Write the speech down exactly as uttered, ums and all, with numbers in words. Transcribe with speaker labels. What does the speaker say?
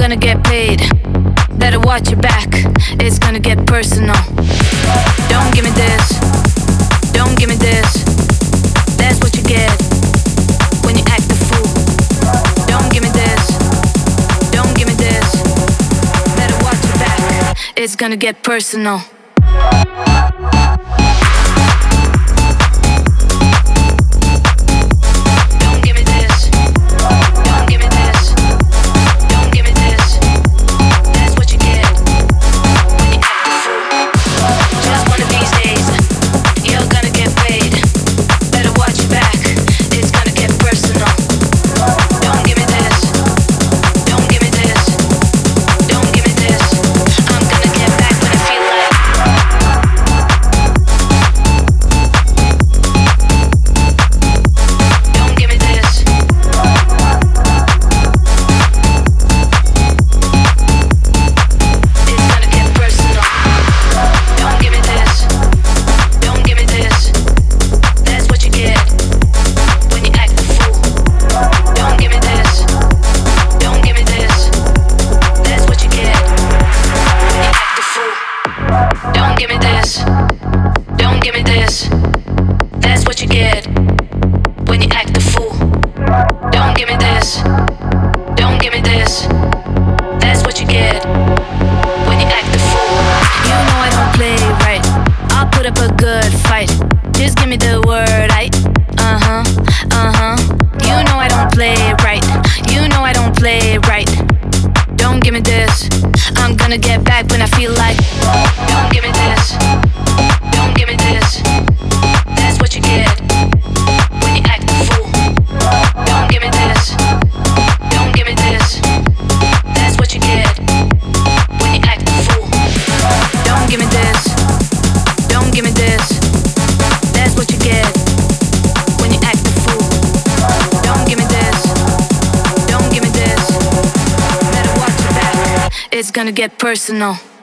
Speaker 1: gonna get paid. Better watch your back, it's gonna get personal. Don't give me this, don't give me this. That's what you get when you act the fool. Don't give me this, don't give me this. Better watch your back, it's gonna get personal. It's gonna get personal.